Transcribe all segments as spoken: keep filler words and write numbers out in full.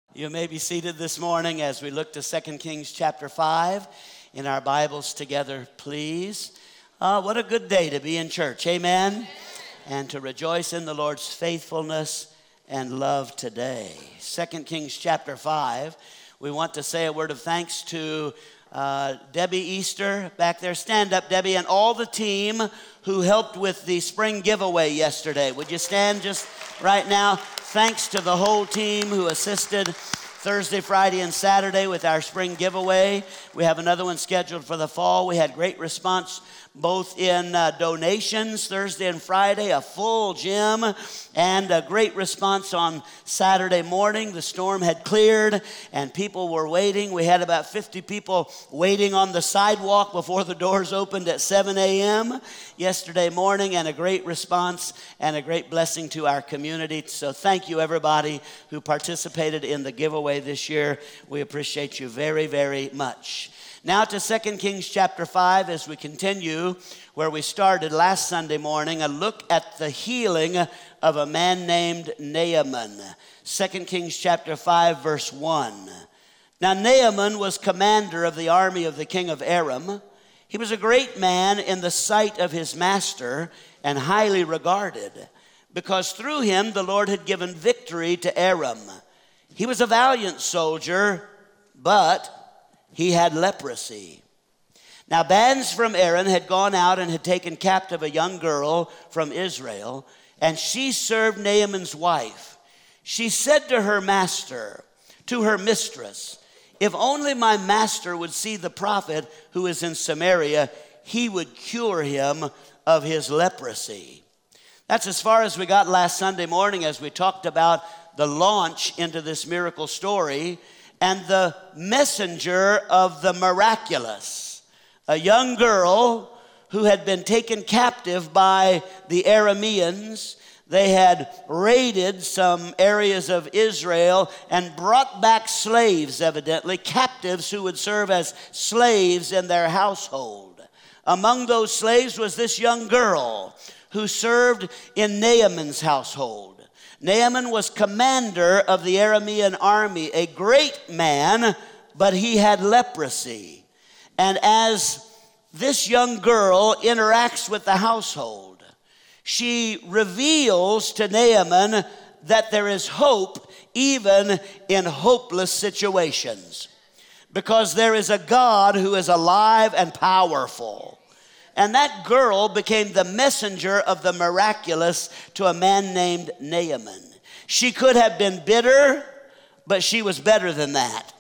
You may be seated this morning as we look to Second Kings chapter five in our Bibles together, please. Uh, what a good day to be in church, amen? Amen? And to rejoice in the Lord's faithfulness and love today. Second Kings chapter five, we want to say a word of thanks to uh, Debbie Easter back there. Stand up, Debbie, and all the team who helped with the spring giveaway yesterday. Would you stand just right now? Thanks to the whole team who assisted Thursday, Friday, and Saturday with our spring giveaway. We have another one scheduled for the fall. We had great response both in uh, donations Thursday and Friday, a full gym, and a great response on Saturday morning. The storm had cleared and people were waiting. We had about fifty people waiting on the sidewalk before the doors opened at seven a.m. yesterday morning, and a great response and a great blessing to our community. So thank you, everybody who participated in the giveaway this year. We appreciate you very, very much. Now to Second Kings chapter five as we continue where we started last Sunday morning, a look at the healing of a man named Naaman. Second Kings chapter five verse one. Now Naaman was commander of the army of the king of Aram. He was a great man in the sight of his master and highly regarded, because through him the Lord had given victory to Aram. He was a valiant soldier, but he had leprosy. Now bands from Aram had gone out and had taken captive a young girl from Israel, and she served Naaman's wife. She said to her master, to her mistress, "If only my master would see the prophet who is in Samaria, he would cure him of his leprosy." That's as far as we got last Sunday morning as we talked about the launch into this miracle story and the messenger of the miraculous, a young girl who had been taken captive by the Arameans. They had raided some areas of Israel and brought back slaves, evidently, captives who would serve as slaves in their household. Among those slaves was this young girl who served in Naaman's household. Naaman was commander of the Aramean army, a great man, but he had leprosy. And as this young girl interacts with the household, she reveals to Naaman that there is hope even in hopeless situations, because there is a God who is alive and powerful. And that girl became the messenger of the miraculous to a man named Naaman. She could have been bitter, but she was better than that.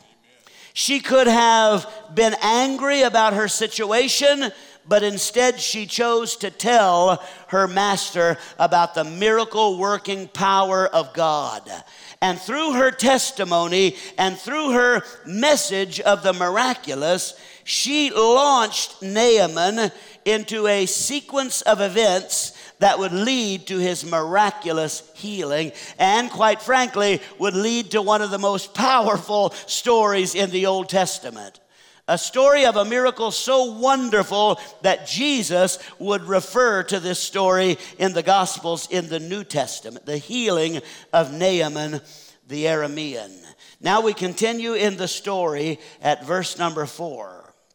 She could have been angry about her situation, but instead she chose to tell her master about the miracle-working power of God. And through her testimony and through her message of the miraculous, she launched Naaman into a sequence of events that would lead to his miraculous healing, and quite frankly, would lead to one of the most powerful stories in the Old Testament. A story of a miracle so wonderful that Jesus would refer to this story in the Gospels in the New Testament, the healing of Naaman the Aramean. Now we continue in the story at verse number four.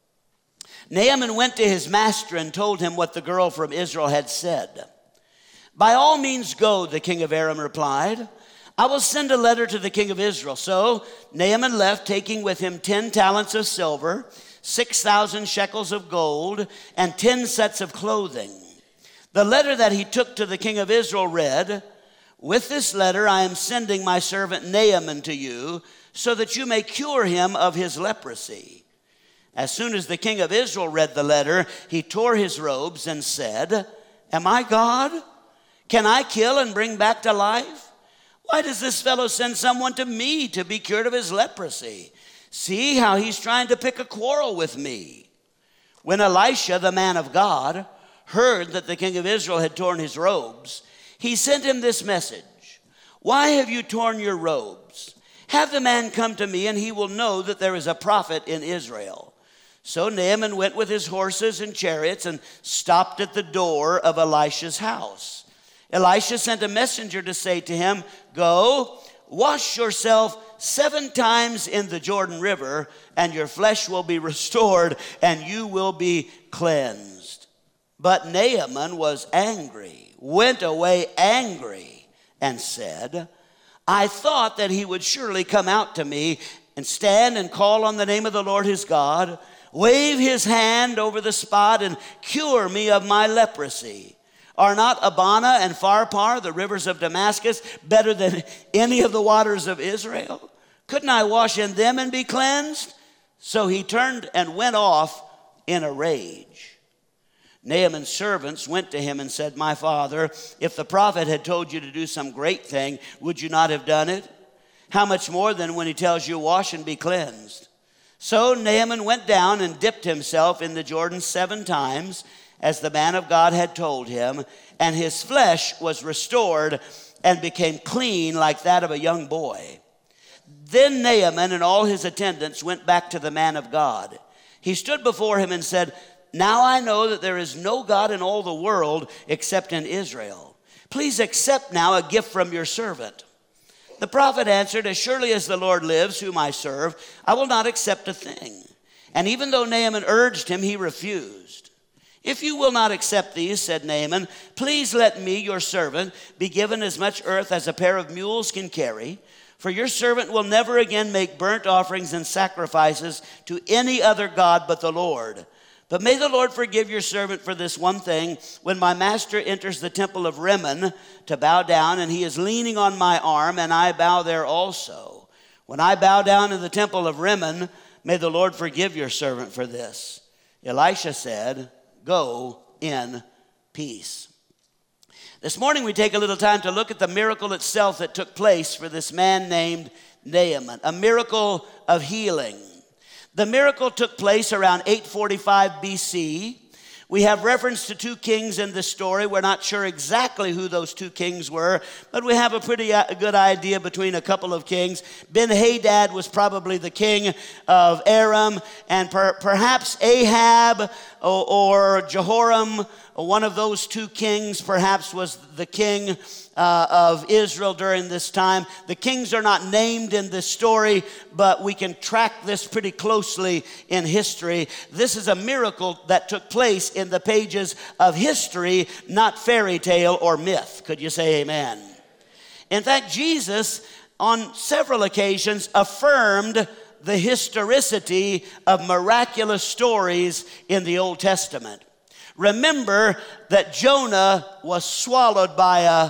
Naaman went to his master and told him what the girl from Israel had said. "By all means go," the king of Aram replied. "I will send a letter to the king of Israel." So Naaman left, taking with him ten talents of silver, six thousand shekels of gold, and ten sets of clothing. The letter that he took to the king of Israel read, "With this letter I am sending my servant Naaman to you, so that you may cure him of his leprosy." As soon as the king of Israel read the letter, he tore his robes and said, "Am I God? Can I kill and bring back to life? Why does this fellow send someone to me to be cured of his leprosy? See how he's trying to pick a quarrel with me." When Elisha, the man of God, heard that the king of Israel had torn his robes, he sent him this message: "Why have you torn your robes? Have the man come to me, and he will know that there is a prophet in Israel." So Naaman went with his horses and chariots and stopped at the door of Elisha's house. Elisha sent a messenger to say to him, "Go, wash yourself seven times in the Jordan River, and your flesh will be restored, and you will be cleansed. But Naaman was angry, went away angry, and said, I thought that he would surely come out to me and stand and call on the name of the Lord his God, wave his hand over the spot and cure me of my leprosy. Are not Abana and Pharpar, the rivers of Damascus, better than any of the waters of Israel? Couldn't I wash in them and be cleansed? So he turned and went off in a rage. Naaman's servants went to him and said, My father, if the prophet had told you to do some great thing, would you not have done it? How much more than when he tells you, wash and be cleansed? So Naaman went down and dipped himself in the Jordan seven times, as the man of God had told him, and his flesh was restored and became clean like that of a young boy. Then Naaman and all his attendants went back to the man of God. He stood before him and said, Now I know that there is no God in all the world except in Israel. Please accept now a gift from your servant. The prophet answered, As surely as the Lord lives, whom I serve, I will not accept a thing. And even though Naaman urged him, he refused. If you will not accept these, said Naaman, please let me, your servant, be given as much earth as a pair of mules can carry. For your servant will never again make burnt offerings and sacrifices to any other god but the Lord. But may the Lord forgive your servant for this one thing. When my master enters the temple of Rimmon to bow down, and he is leaning on my arm, and I bow there also. When I bow down in the temple of Rimmon, may the Lord forgive your servant for this. Elisha said, Go in peace. This morning we take a little time to look at the miracle itself that took place for this man named Naaman, a miracle of healing. The miracle took place around eight forty-five B C. We have reference to two kings in this story. We're not sure exactly who those two kings were, but we have a pretty good idea between a couple of kings. Ben-Hadad was probably the king of Aram, and per- perhaps Ahab or, or Jehoram, one of those two kings, perhaps was the king uh, of Israel during this time. The kings are not named in this story, but we can track this pretty closely in history. This is a miracle that took place in the pages of history, not fairy tale or myth. Could you say amen? In fact, Jesus, on several occasions, affirmed the historicity of miraculous stories in the Old Testament. Remember that Jonah was swallowed by a,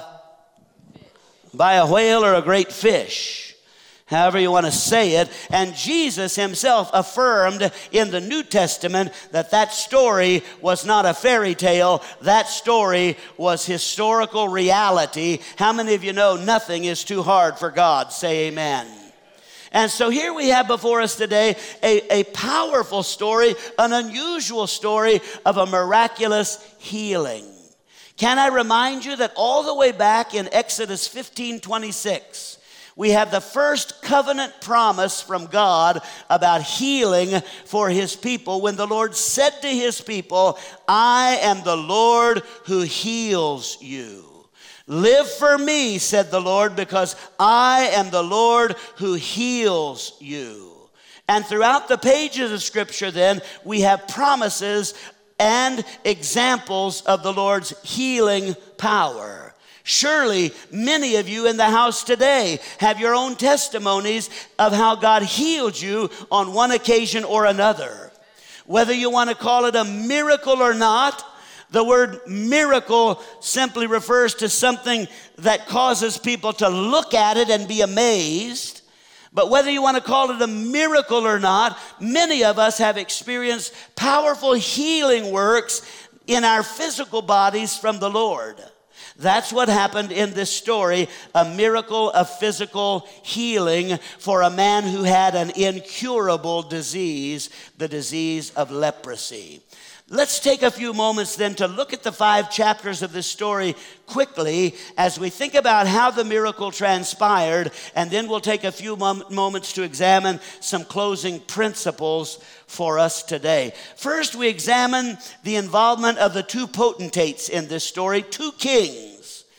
by a whale or a great fish, however you want to say it. And Jesus himself affirmed in the New Testament that that story was not a fairy tale. That story was historical reality. How many of you know nothing is too hard for God? Say amen. And so here we have before us today a, a powerful story, an unusual story of a miraculous healing. Can I remind you that all the way back in Exodus fifteen twenty-six, we have the first covenant promise from God about healing for his people when the Lord said to his people, I am the Lord who heals you. Live for me, said the Lord, because I am the Lord who heals you. And throughout the pages of Scripture then, we have promises and examples of the Lord's healing power. Surely many of you in the house today have your own testimonies of how God healed you on one occasion or another. Whether you want to call it a miracle or not, the word miracle simply refers to something that causes people to look at it and be amazed. But whether you want to call it a miracle or not, many of us have experienced powerful healing works in our physical bodies from the Lord. That's what happened in this story, a miracle of physical healing for a man who had an incurable disease, the disease of leprosy. Let's take a few moments then to look at the five chapters of this story quickly as we think about how the miracle transpired, and then we'll take a few mom- moments to examine some closing principles for us today. First, we examine the involvement of the two potentates in this story, two kings.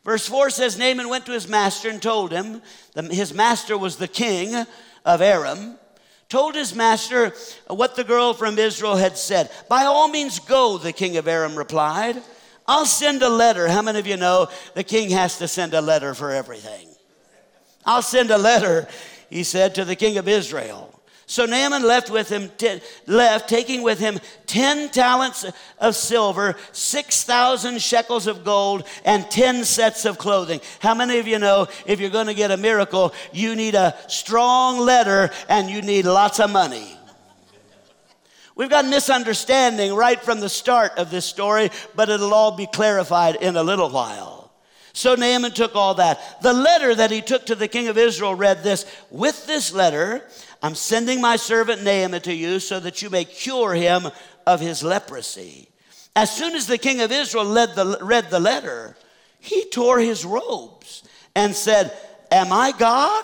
Verse four says, Naaman went to his master and told him, his master was the king of Aram, told his master what the girl from Israel had said. By all means go, the king of Aram replied. I'll send a letter. How many of you know the king has to send a letter for everything? I'll send a letter, he said, to the king of Israel. So Naaman left with him, t- left taking with him ten talents of silver, six thousand shekels of gold, and ten sets of clothing. How many of you know if you're going to get a miracle, you need a strong letter and you need lots of money? We've got misunderstanding right from the start of this story, but it'll all be clarified in a little while. So Naaman took all that. The letter that he took to the king of Israel read this: with this letter, I'm sending my servant Naaman to you so that you may cure him of his leprosy. As soon as the king of Israel read the, read the letter, he tore his robes and said, am I God?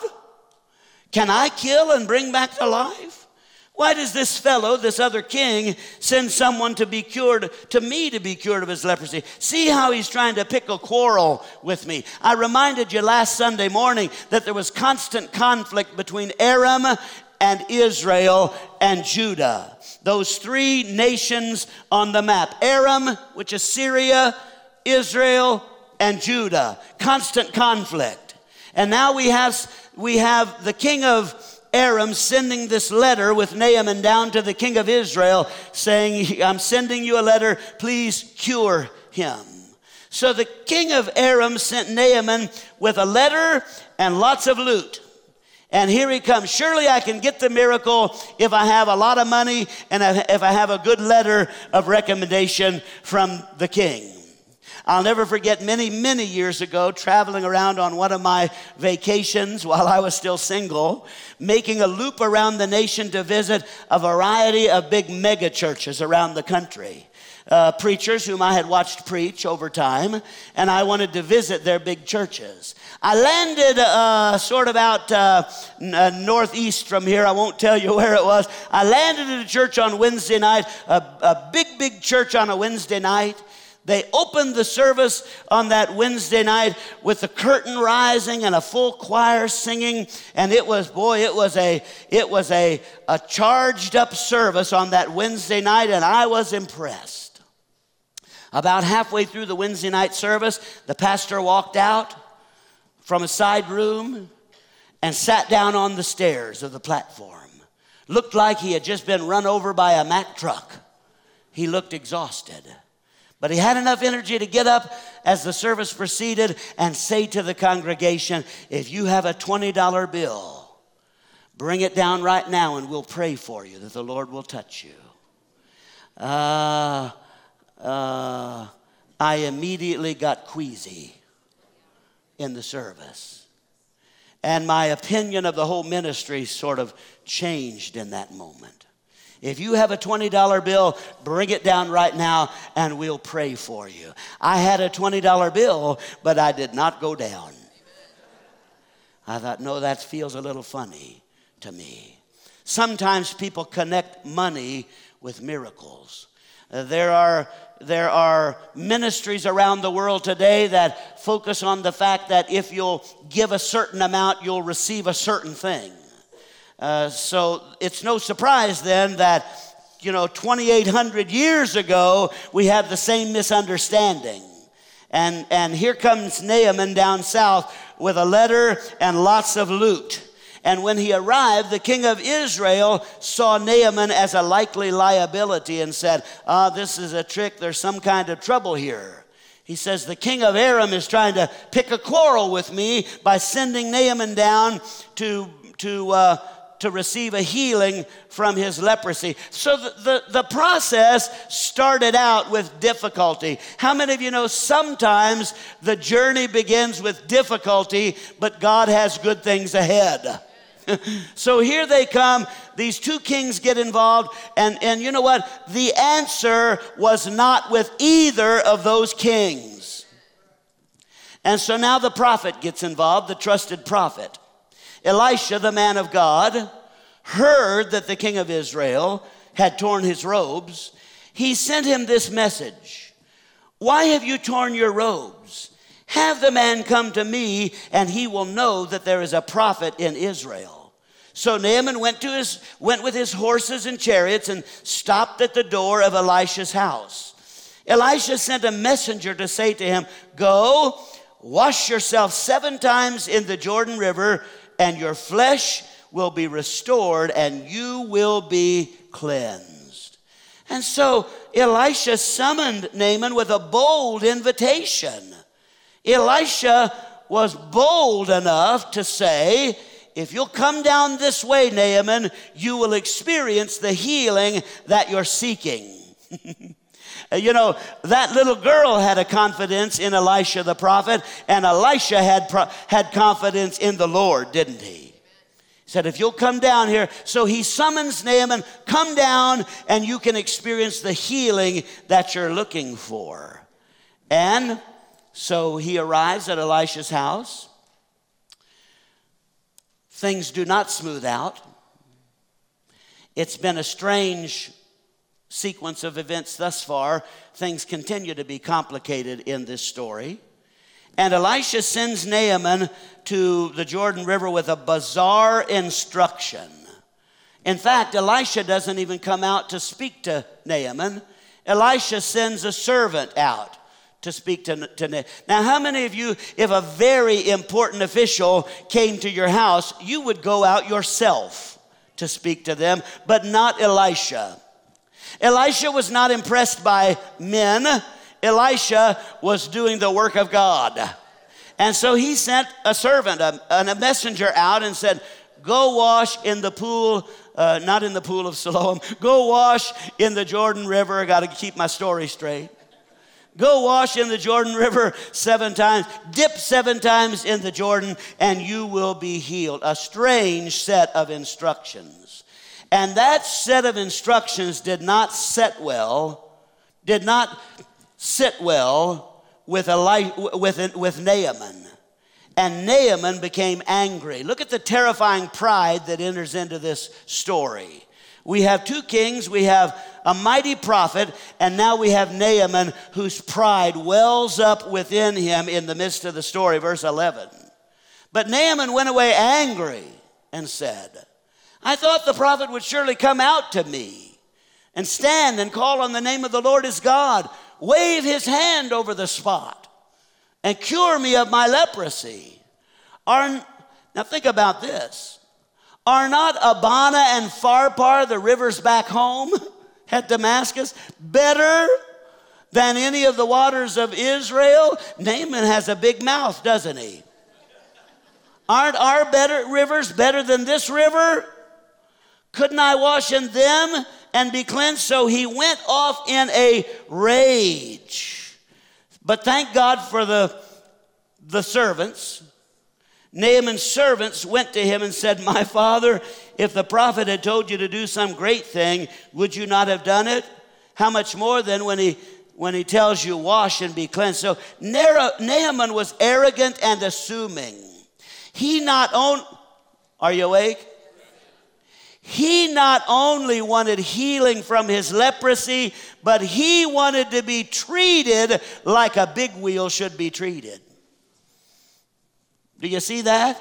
Can I kill and bring back to life? Why does this fellow, this other king, send someone to be cured, to me to be cured of his leprosy? See how he's trying to pick a quarrel with me. I reminded you last Sunday morning that there was constant conflict between Aram and Israel and Judah. Those three nations on the map. Aram, which is Syria, Israel, and Judah. Constant conflict. And now we have, we have the king of Aram sending this letter with Naaman down to the king of Israel saying, I'm sending you a letter, please cure him. So the king of Aram sent Naaman with a letter and lots of loot. And here he comes. Surely I can get the miracle if I have a lot of money and if I have a good letter of recommendation from the king. I'll never forget many, many years ago, traveling around on one of my vacations while I was still single, making a loop around the nation to visit a variety of big mega churches around the country. Uh, preachers whom I had watched preach over time, and I wanted to visit their big churches. I landed uh, sort of out uh, n- uh, northeast from here. I won't tell you where it was. I landed at a church on Wednesday night, a, a big, big church on a Wednesday night. They opened the service on that Wednesday night with the curtain rising and a full choir singing, and it was, boy, it was a it was a, a charged up service on that Wednesday night, and I was impressed. About halfway through the Wednesday night service, the pastor walked out from a side room and sat down on the stairs of the platform. Looked like he had just been run over by a Mack truck. He looked exhausted. But he had enough energy to get up as the service proceeded and say to the congregation, if you have a twenty dollar bill, bring it down right now and we'll pray for you that the Lord will touch you. Uh, uh, I immediately got queasy in the service. And my opinion of the whole ministry sort of changed in that moment. If you have a twenty dollar bill, bring it down right now and we'll pray for you. I had a twenty dollar bill, but I did not go down. I thought, no, that feels a little funny to me. Sometimes people connect money with miracles. Uh, there are there are ministries around the world today that focus on the fact that if you'll give a certain amount, you'll receive a certain thing. Uh, so it's no surprise then that, you know, twenty-eight hundred years ago, we had the same misunderstanding. And, and here comes Naaman down south with a letter and lots of loot. And when he arrived, the king of Israel saw Naaman as a likely liability and said, ah, this is a trick. There's some kind of trouble here. He says, the king of Aram is trying to pick a quarrel with me by sending Naaman down to, to, uh, to receive a healing from his leprosy. So the, the, the process started out with difficulty. How many of you know sometimes the journey begins with difficulty, but God has good things ahead? So here they come. These two kings get involved. And, and you know what? The answer was not with either of those kings. And so now the prophet gets involved, the trusted prophet. Elisha, the man of God, heard that the king of Israel had torn his robes. He sent him this message. Why have you torn your robes? Have the man come to me, and he will know that there is a prophet in Israel. So Naaman went to his went with his horses and chariots and stopped at the door of Elisha's house. Elisha sent a messenger to say to him, "Go, wash yourself seven times in the Jordan River, and your flesh will be restored, and you will be cleansed." And so Elisha summoned Naaman with a bold invitation. Elisha was bold enough to say, "If you'll come down this way, Naaman, you will experience the healing that you're seeking." You know, that little girl had a confidence in Elisha the prophet, and Elisha had, pro- had confidence in the Lord, didn't he? He said, "If you'll come down here." So he summons Naaman, "Come down and you can experience the healing that you're looking for." And so he arrives at Elisha's house. Things do not smooth out. It's been a strange sequence of events thus far. Things continue to be complicated in this story. And Elisha sends Naaman to the Jordan River with a bizarre instruction. In fact, Elisha doesn't even come out to speak to Naaman. Elisha sends a servant out to speak to, to Naaman. Now, how many of you, if a very important official came to your house, you would go out yourself to speak to them, but not Elisha? Elisha was not impressed by men. Elisha was doing the work of God. And so he sent a servant, a, a messenger out and said, "Go wash in the pool, uh, not in the pool of Siloam. Go wash in the Jordan River." I got to keep my story straight. "Go wash in the Jordan River seven times. Dip seven times in the Jordan, and you will be healed." A strange set of instructions. And that set of instructions did not set well, did not sit well with, Eli- with, with Naaman. And Naaman became angry. Look at the terrifying pride that enters into this story. We have two kings, we have a mighty prophet, and now we have Naaman whose pride wells up within him in the midst of the story, verse eleven. But Naaman went away angry and said, "I thought the prophet would surely come out to me and stand and call on the name of the Lord his God, wave his hand over the spot, and cure me of my leprosy." Are, now think about this. Are not Abana and Pharpar, the rivers back home at Damascus, better than any of the waters of Israel? Naaman has a big mouth, doesn't he? Aren't our better rivers better than this river? Couldn't I wash in them and be cleansed? So he went off in a rage. But thank God for the, the servants. Naaman's servants went to him and said, "My father, if the prophet had told you to do some great thing, would you not have done it? How much more then when he when he tells you, wash and be cleansed?" So Naaman was arrogant and assuming. He not only, are you awake? He not only wanted healing from his leprosy, but he wanted to be treated like a big wheel should be treated. Do you see that?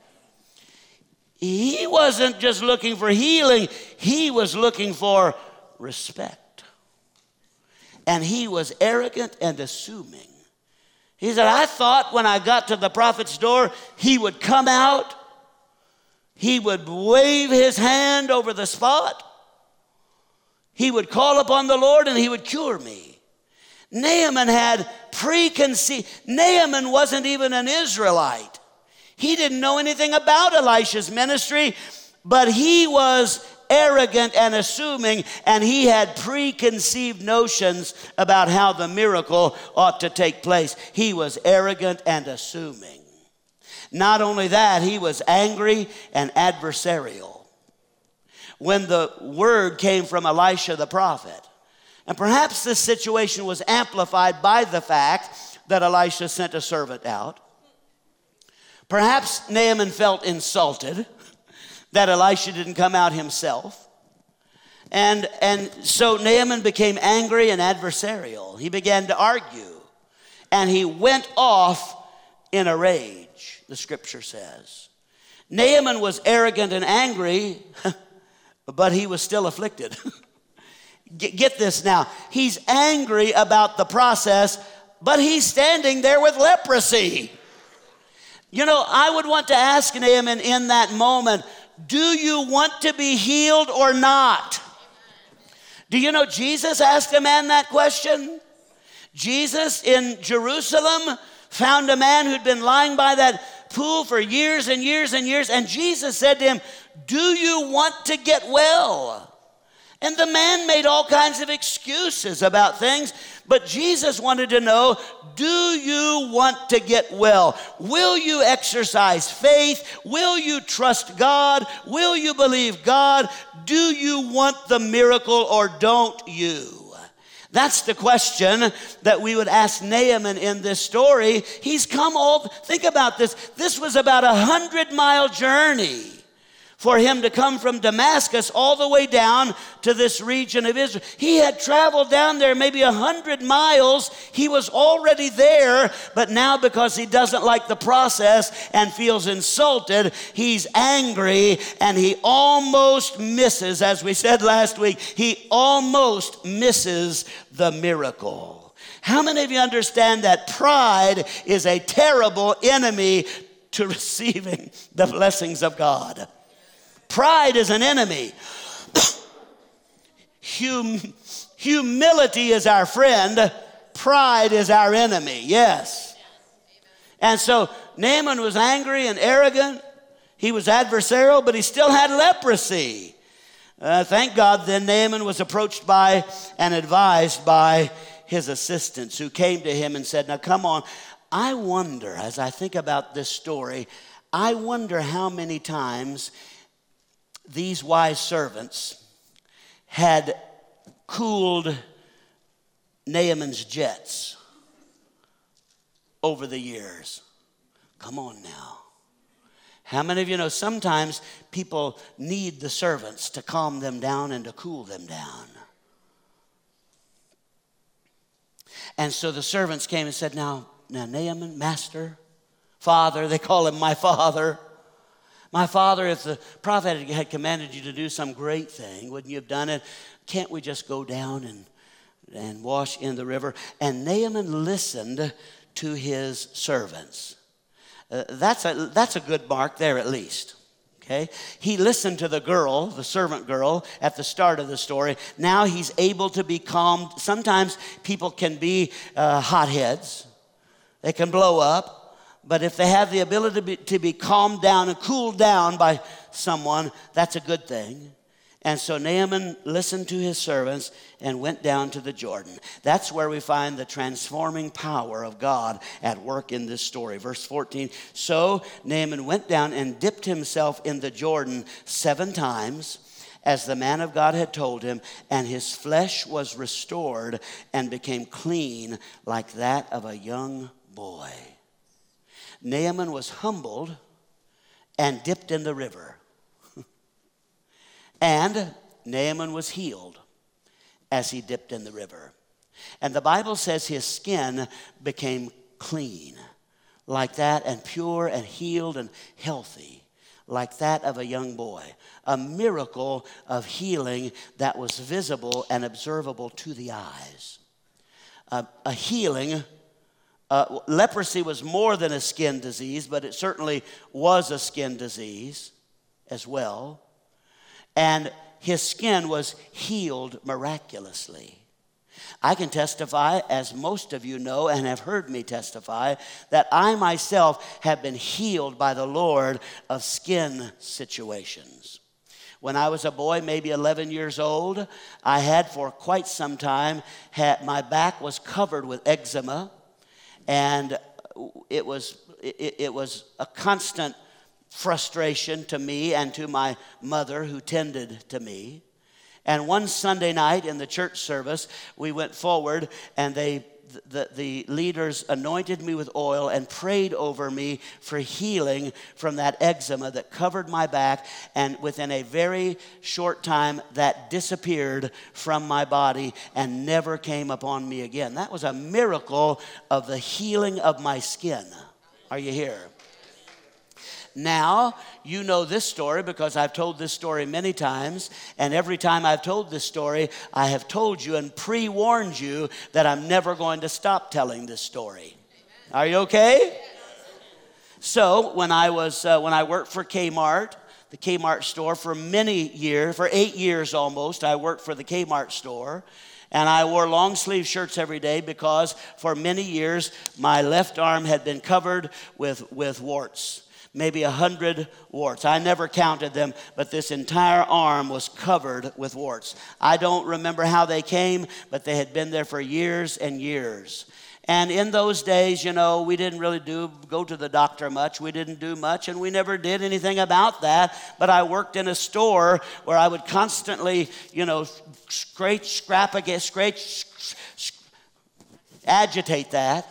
He wasn't just looking for healing, he was looking for respect. And he was arrogant and assuming. He said, "I thought when I got to the prophet's door, he would come out, he would wave his hand over the spot, he would call upon the Lord, and he would cure me." Naaman had preconceived. Naaman wasn't even an Israelite. He didn't know anything about Elisha's ministry, but he was arrogant and assuming, and he had preconceived notions about how the miracle ought to take place. He was arrogant and assuming. Not only that, he was angry and adversarial. When the word came from Elisha the prophet, and perhaps this situation was amplified by the fact that Elisha sent a servant out. Perhaps Naaman felt insulted that Elisha didn't come out himself. And, and so Naaman became angry and adversarial. He began to argue. and he went off in a rage, the scripture says. Naaman was arrogant and angry, but he was still afflicted. Get this now. He's angry about the process, but he's standing there with leprosy. You know, I would want to ask Naaman in that moment, do you want to be healed or not? Do you know Jesus asked a man that question? Jesus in Jerusalem found a man who'd been lying by that pool for years and years and years, and Jesus said to him, do you want to get well? And the man made all kinds of excuses about things, but Jesus wanted to know, do you want to get well? Will you exercise faith? Will you trust God? Will you believe God? Do you want the miracle or don't you? That's the question that we would ask Naaman in this story. He's come all, think about this. This was about a hundred mile journey for him to come from Damascus all the way down to this region of Israel. He had traveled down there maybe a hundred miles. He was already there, but now because he doesn't like the process and feels insulted, he's angry and he almost misses, as we said last week, he almost misses the miracle. How many of you understand that pride is a terrible enemy to receiving the blessings of God? Pride is an enemy. Hum- humility is our friend. Pride is our enemy. Yes. And so Naaman was angry and arrogant. He was adversarial, but he still had leprosy. Uh, thank God then Naaman was approached by and advised by his assistants who came to him and said, now come on. I wonder, as I think about this story, I wonder how many times these wise servants had cooled Naaman's jets over the years. Come on now. How many of you know sometimes people need the servants to calm them down and to cool them down? And so the servants came and said, now, now Naaman, master, father, they call him my father. My father, if the prophet had commanded you to do some great thing, wouldn't you have done it? Can't we just go down and, and wash in the river? And Naaman listened to his servants. Uh, that's a, that's a good mark there at least. Okay? He listened to the girl, the servant girl, at the start of the story. Now he's able to be calmed. Sometimes people can be uh, hotheads. They can blow up. But if they have the ability to be, to be calmed down and cooled down by someone, that's a good thing. And so Naaman listened to his servants and went down to the Jordan. That's where we find the transforming power of God at work in this story. Verse fourteen, so Naaman went down and dipped himself in the Jordan seven times, as the man of God had told him, and his flesh was restored and became clean like that of a young boy. Naaman was humbled and dipped in the river. And Naaman was healed as he dipped in the river. And the Bible says his skin became clean like that, and pure and healed and healthy like that of a young boy. A miracle of healing that was visible and observable to the eyes. A, a healing. Uh, leprosy was more than a skin disease, but it certainly was a skin disease as well. And his skin was healed miraculously. I can testify, as most of you know and have heard me testify, that I myself have been healed by the Lord of skin situations. When I was a boy, maybe eleven years old, I had for quite some time, had, my back was covered with eczema. And it was it, it was a constant frustration to me and to my mother who tended to me. And one Sunday night in the church service, we went forward and they The, the leaders anointed me with oil and prayed over me for healing from that eczema that covered my back. And within a very short time, that disappeared from my body and never came upon me again. That was a miracle of the healing of my skin. Are you here? Now, you know this story because I've told this story many times, and every time I've told this story, I have told you and pre-warned you that I'm never going to stop telling this story. Are you okay? So, when I was uh, when I worked for Kmart, the Kmart store for many years, for eight years almost, I worked for the Kmart store. And I wore long sleeve shirts every day because for many years, my left arm had been covered with, with warts. Maybe a hundred warts. I never counted them, but this entire arm was covered with warts. I don't remember how they came, but they had been there for years and years. And in those days, you know, we didn't really do go to the doctor much. We didn't do much, and we never did anything about that. But I worked in a store where I would constantly, you know, scratch, scrap against, scratch, agitate that.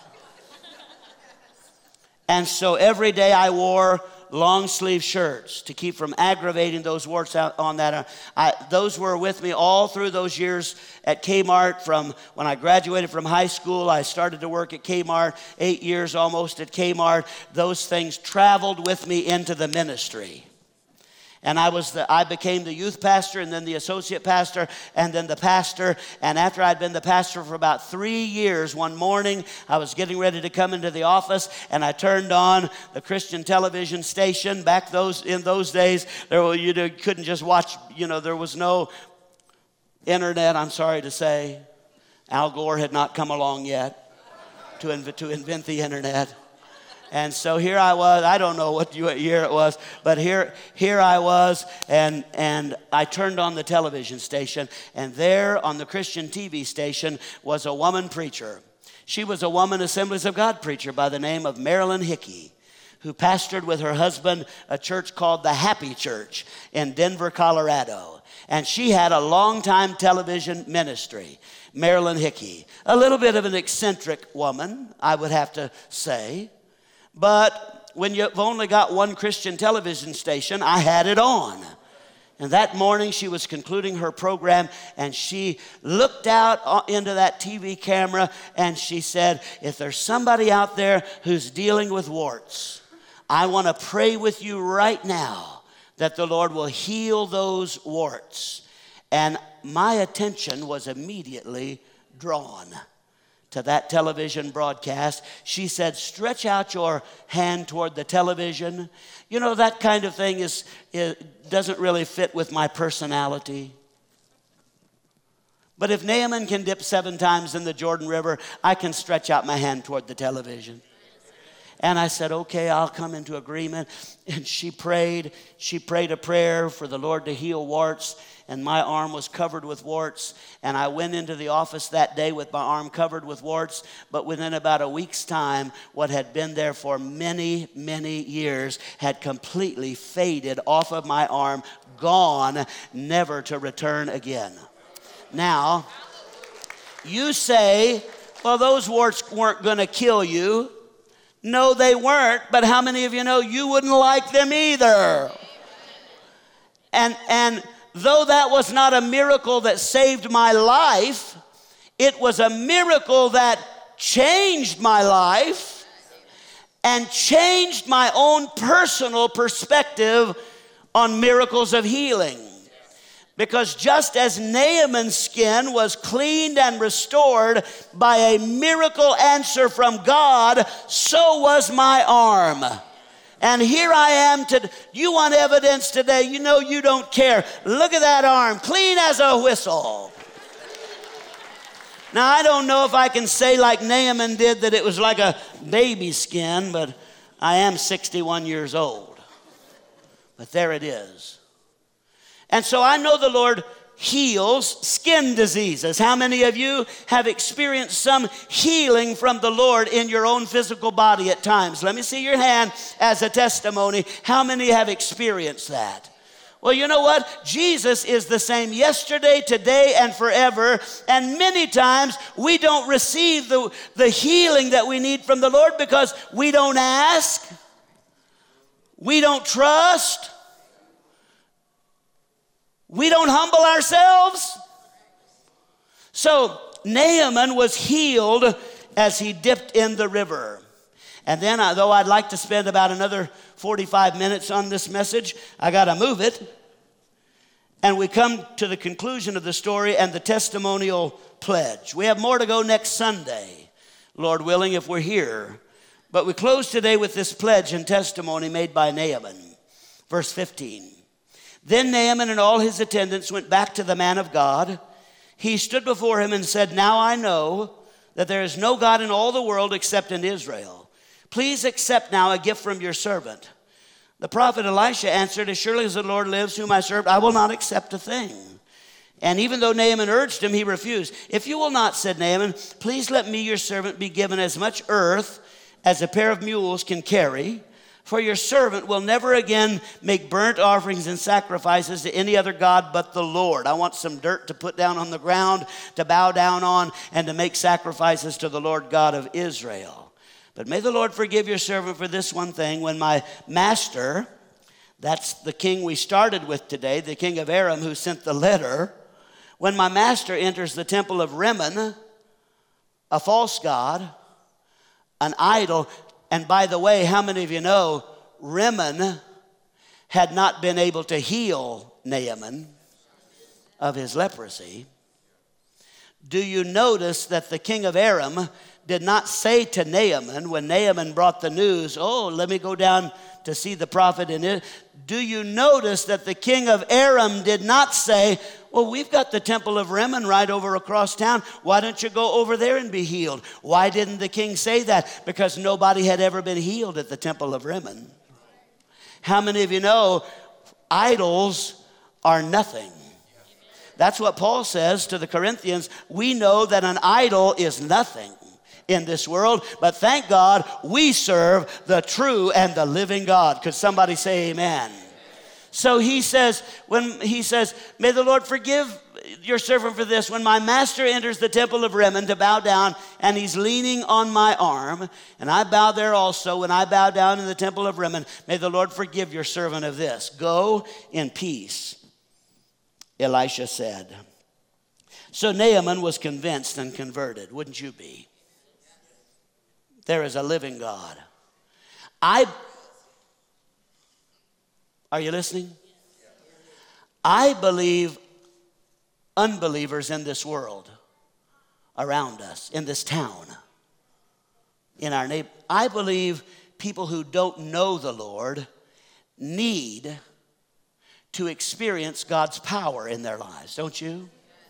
And so every day I wore long sleeve shirts to keep from aggravating those warts out on that. I, those were with me all through those years at Kmart. From when I graduated from high school, I started to work at Kmart, eight years almost at Kmart. Those things traveled with me into the ministry. And I was the, I became the youth pastor and then the associate pastor and then the pastor. And after I'd been the pastor for about three years, one morning I was getting ready to come into the office and I turned on the Christian television station. Back those in those days, there were, you couldn't just watch, you know, there was no internet, I'm sorry to say. Al Gore had not come along yet to, inv- to invent the internet. And so here I was, I don't know what year it was, but here here I was, and, and I turned on the television station, and there on the Christian T V station was a woman preacher. She was a woman Assemblies of God preacher by the name of Marilyn Hickey, who pastored with her husband a church called the Happy Church in Denver, Colorado. And she had a long-time television ministry, Marilyn Hickey. A little bit of an eccentric woman, I would have to say. But when you've only got one Christian television station, I had it on. And that morning she was concluding her program and she looked out into that T V camera and she said, if there's somebody out there who's dealing with warts, I want to pray with you right now that the Lord will heal those warts. And my attention was immediately drawn to that television broadcast. She said, stretch out your hand toward the television. You know, that kind of thing is, is doesn't really fit with my personality. But if Naaman can dip seven times in the Jordan River, I can stretch out my hand toward the television. And I said, okay, I'll come into agreement. And she prayed. She prayed a prayer for the Lord to heal warts. And my arm was covered with warts. And I went into the office that day with my arm covered with warts. But within about a week's time, what had been there for many, many years had completely faded off of my arm, gone, never to return again. Now, you say, well, those warts weren't going to kill you. No, they weren't, but how many of you know you wouldn't like them either? And, and though that was not a miracle that saved my life, it was a miracle that changed my life and changed my own personal perspective on miracles of healing. Because just as Naaman's skin was cleaned and restored by a miracle answer from God, so was my arm. And here I am to, you want evidence today, you know you don't care. Look at that arm, clean as a whistle. Now I don't know if I can say like Naaman did that it was like a baby skin, but I am sixty-one years old. But there it is. And so I know the Lord heals skin diseases. How many of you have experienced some healing from the Lord in your own physical body at times? Let me see your hand as a testimony. How many have experienced that? Well, you know what? Jesus is the same yesterday, today, and forever. And many times we don't receive the, the healing that we need from the Lord because we don't ask, we don't trust, we don't humble ourselves. So Naaman was healed as he dipped in the river. And then, though I'd like to spend about another forty-five minutes on this message, I got to move it. And we come to the conclusion of the story and the testimonial pledge. We have more to go next Sunday, Lord willing, if we're here. But we close today with this pledge and testimony made by Naaman. Verse fifteen. Then Naaman and all his attendants went back to the man of God. He stood before him and said, now I know that there is no God in all the world except in Israel. Please accept now a gift from your servant. The prophet Elisha answered, as surely as the Lord lives, whom I serve, I will not accept a thing. And even though Naaman urged him, he refused. If you will not, said Naaman, please let me, your servant, be given as much earth as a pair of mules can carry. For your servant will never again make burnt offerings and sacrifices to any other god but the Lord. I want some dirt to put down on the ground, to bow down on, and to make sacrifices to the Lord God of Israel. But may the Lord forgive your servant for this one thing. When my master, that's the king we started with today, the king of Aram who sent the letter, when my master enters the temple of Rimmon, a false god, an idol. And by the way, how many of you know Rimmon had not been able to heal Naaman of his leprosy? Do you notice that the king of Aram did not say to Naaman, when Naaman brought the news, oh, let me go down to see the prophet in it. Do you notice that the king of Aram did not say, well, we've got the temple of Rimmon right over across town. Why don't you go over there and be healed? Why didn't the king say that? Because nobody had ever been healed at the temple of Rimmon. How many of you know idols are nothing? That's what Paul says to the Corinthians. We know that an idol is nothing in this world, but thank God we serve the true and the living God. Could somebody say amen? So he says, when he says, may the Lord forgive your servant for this. When my master enters the temple of Rimmon to bow down, and he's leaning on my arm, and I bow there also, when I bow down in the temple of Rimmon, may the Lord forgive your servant of this. Go in peace, Elisha said. So Naaman was convinced and converted. Wouldn't you be? There is a living God. I, are you listening? I believe unbelievers in this world, around us, in this town, in our neighbor, I believe people who don't know the Lord need to experience God's power in their lives, don't you?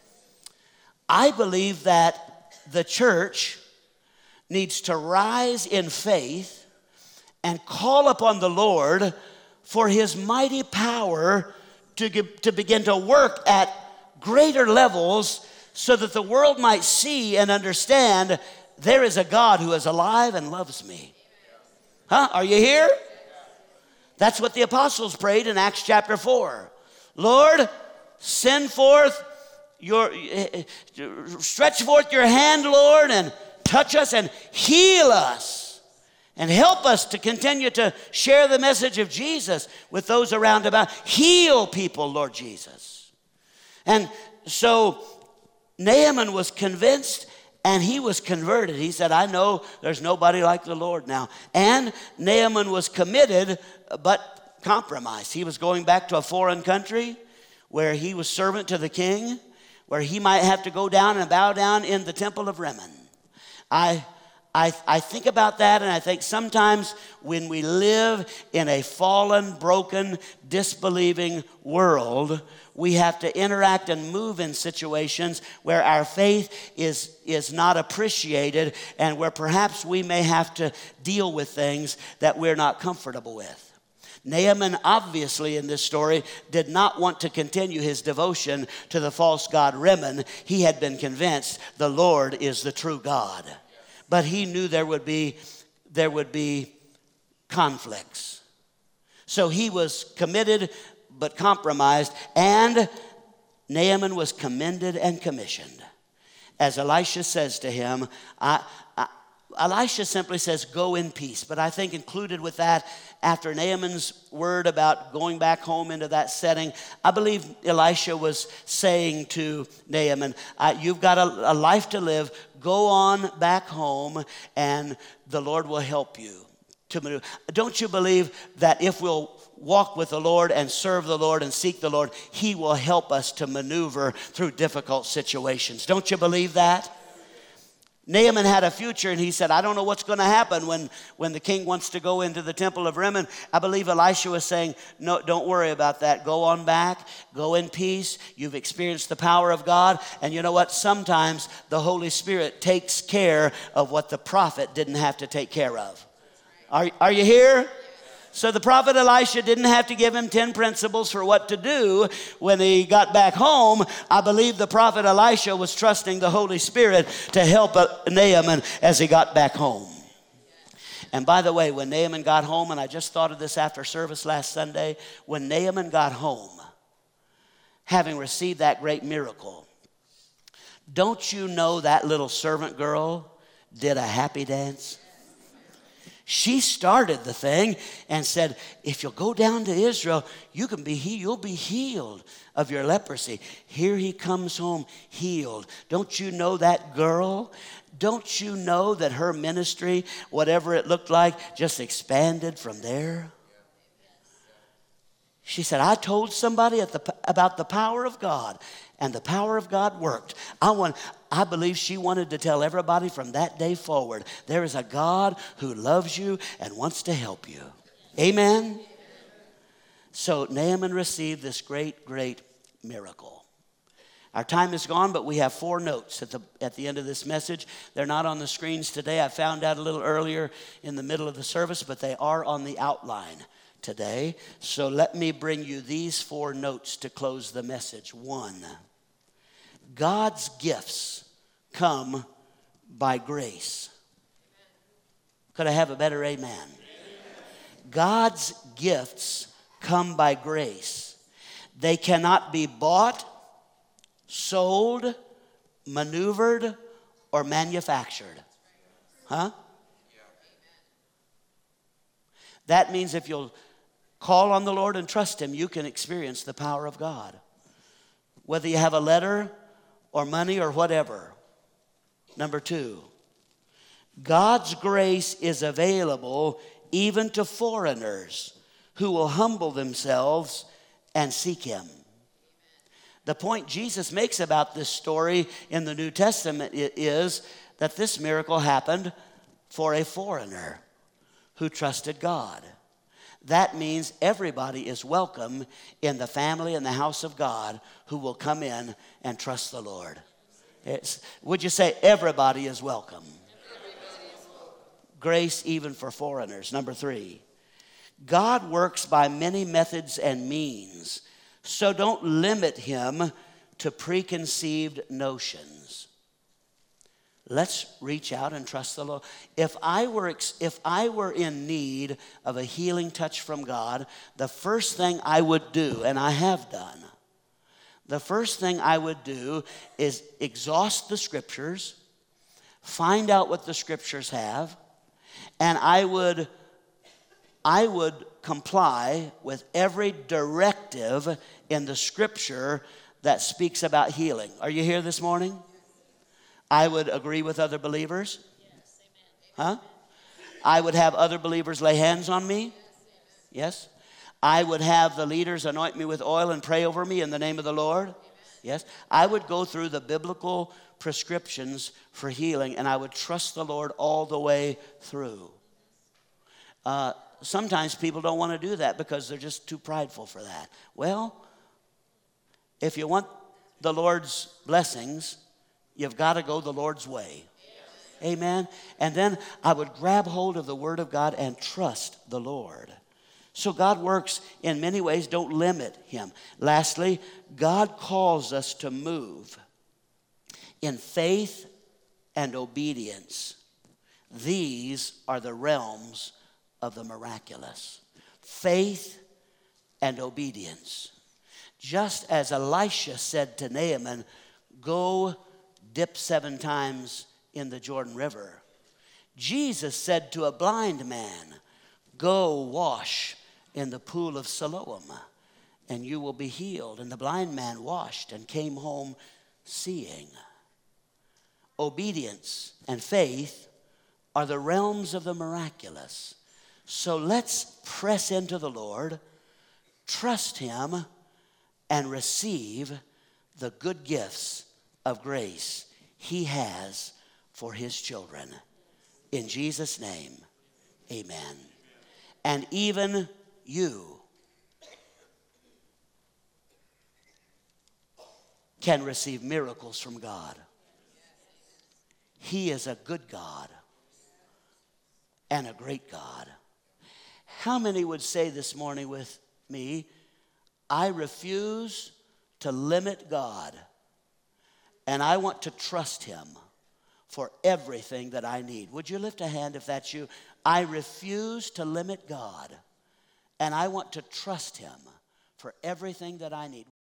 I believe that the church needs to rise in faith and call upon the Lord for his mighty power to, get, to begin to work at greater levels so that the world might see and understand there is a God who is alive and loves me. Huh? Are you here? That's what the apostles prayed in Acts chapter four. Lord, send forth your, stretch forth your hand, Lord, and touch us and heal us and help us to continue to share the message of Jesus with those around about. Heal people, Lord Jesus. And so Naaman was convinced and he was converted. He said, I know there's nobody like the Lord now. And Naaman was committed but compromised. He was going back to a foreign country where he was servant to the king, where he might have to go down and bow down in the temple of Rimmon. I, I, I think about that, and I think sometimes when we live in a fallen, broken, disbelieving world, we have to interact and move in situations where our faith is, is not appreciated and where perhaps we may have to deal with things that we're not comfortable with. Naaman, obviously, in this story, did not want to continue his devotion to the false god Rimmon. He had been convinced the Lord is the true God. But he knew there would be, there would be conflicts. So he was committed but compromised. And Naaman was commended and commissioned. As Elisha says to him, I, I, Elisha simply says, go in peace. But I think included with that, after Naaman's word about going back home into that setting, I believe Elisha was saying to Naaman, uh, you've got a, a life to live. Go on back home and the Lord will help you to maneuver. Don't you believe that if we'll walk with the Lord and serve the Lord and seek the Lord, He will help us to maneuver through difficult situations? Don't you believe that? Naaman had a future, and he said, I don't know what's going to happen when, when the king wants to go into the temple of Rimmon. I believe Elisha was saying, no, don't worry about that. Go on back. Go in peace. You've experienced the power of God. And you know what? Sometimes the Holy Spirit takes care of what the prophet didn't have to take care of. Are, are you here? So the prophet Elisha didn't have to give him ten principles for what to do when he got back home. I believe the prophet Elisha was trusting the Holy Spirit to help Naaman as he got back home. And by the way, when Naaman got home, and I just thought of this after service last Sunday, when Naaman got home, having received that great miracle, don't you know that little servant girl did a happy dance? She started the thing and said, if you'll go down to Israel, you can be he- you'll be healed of your leprosy. Here he comes home healed. Don't you know that girl? Don't you know that her ministry, whatever it looked like, just expanded from there? She said, I told somebody at the, about the power of God, and the power of God worked. I want, I believe she wanted to tell everybody from that day forward, there is a God who loves you and wants to help you. Amen? So Naaman received this great, great miracle. Our time is gone, but we have four notes at the, at the end of this message. They're not on the screens today. I found out a little earlier in the middle of the service, but they are on the outline today. So let me bring you these four notes to close the message. One, God's gifts come by grace. Could I have a better amen? Amen? God's gifts come by grace. They cannot be bought, sold, maneuvered, or manufactured. Huh? That means if you'll call on the Lord and trust Him, you can experience the power of God. Whether you have a letter or money or whatever. Number two, God's grace is available even to foreigners who will humble themselves and seek Him. The point Jesus makes about this story in the New Testament is that this miracle happened for a foreigner who trusted God. That means everybody is welcome in the family and the house of God who will come in and trust the Lord. It's, would you say everybody is welcome? Everybody is welcome. Grace even for foreigners. Number three, God works by many methods and means, so don't limit Him to preconceived notions. Let's reach out and trust the Lord. If I were if I were in need of a healing touch from God, the first thing I would do, and I have done, the first thing I would do is exhaust the Scriptures, find out what the Scriptures have, and I would I would comply with every directive in the Scripture that speaks about healing. Are you here this morning? I would agree with other believers. Yes, amen. Huh? I would have other believers lay hands on me. Yes. I would have the leaders anoint me with oil and pray over me in the name of the Lord. Amen. Yes. I would go through the biblical prescriptions for healing, and I would trust the Lord all the way through. Uh, sometimes people don't want to do that because they're just too prideful for that. Well, if you want the Lord's blessings, you've got to go the Lord's way. Yes. Amen. And then I would grab hold of the Word of God and trust the Lord. So God works in many ways. Don't limit Him. Lastly, God calls us to move in faith and obedience. These are the realms of the miraculous. Faith and obedience. Just as Elisha said to Naaman, go dip seven times in the Jordan River, Jesus said to a blind man, go wash in the pool of Siloam, and you will be healed. And the blind man washed and came home seeing. Obedience and faith are the realms of the miraculous. So let's press into the Lord, trust him, and receive the good gifts of grace he has for his children. In Jesus' name, amen. And even you can receive miracles from God. He is a good God and a great God. How many would say this morning with me, I refuse to limit God, and I want to trust him for everything that I need? Would you lift a hand if that's you? I refuse to limit God, and I want to trust him for everything that I need.